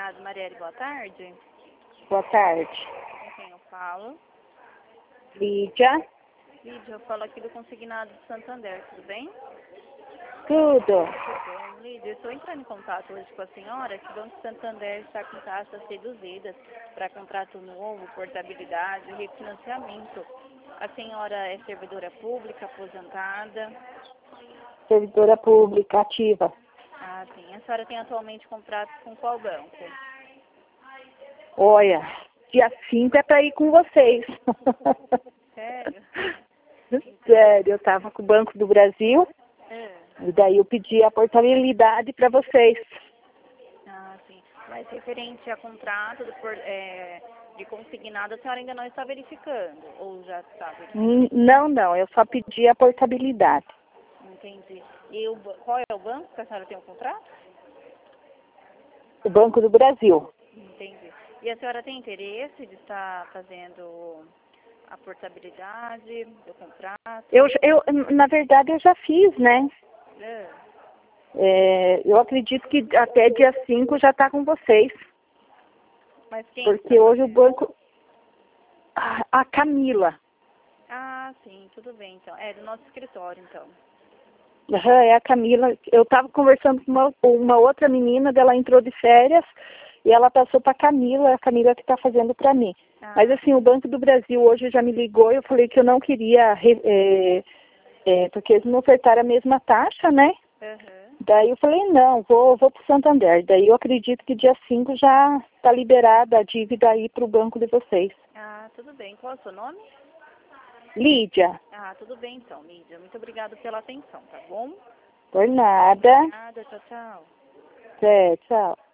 Consignado Marielle, boa tarde. Boa tarde. Com quem eu falo? Lídia. Lídia, eu falo aqui do Consignado de Santander, tudo bem? Tudo. Tudo bom, Lídia. Eu estou entrando em contato hoje com a senhora que o Banco Santander está com taxas reduzidas para contrato novo, portabilidade e refinanciamento. A senhora é servidora pública, aposentada? Servidora pública ativa. Ah, sim. A senhora tem atualmente contrato com qual banco? Olha, dia 5 é para ir com vocês. Sério? Sério, eu estava com o Banco do Brasil e daí eu pedi a portabilidade para vocês. Ah, sim. Mas referente a contrato de consignado, a senhora ainda não está verificando? Ou já está verificando? Não, eu só pedi a portabilidade. Entendi. E qual é o banco que a senhora tem o contrato? O Banco do Brasil. Entendi. E a senhora tem interesse de estar fazendo a portabilidade do contrato? Na verdade, eu já fiz, né? Eu acredito que até dia 5 já está com vocês. Mas quem? Porque hoje o banco... A Camila. Ah, sim, tudo bem, então. É do nosso escritório, então. É a Camila. Eu estava conversando com uma outra menina, dela entrou de férias e ela passou para a Camila que está fazendo para mim. Mas assim, o Banco do Brasil hoje já me ligou e eu falei que eu não queria, porque eles não ofertaram a mesma taxa, né? Daí eu falei, não, vou para o Santander. Daí eu acredito que dia 5 já está liberada a dívida aí para o banco de vocês. Ah, tudo bem. Qual é o seu nome? Lídia. Ah, tudo bem então, Lídia. Muito obrigada pela atenção, tá bom? Por nada. Nada, tchau, tchau. Tchau.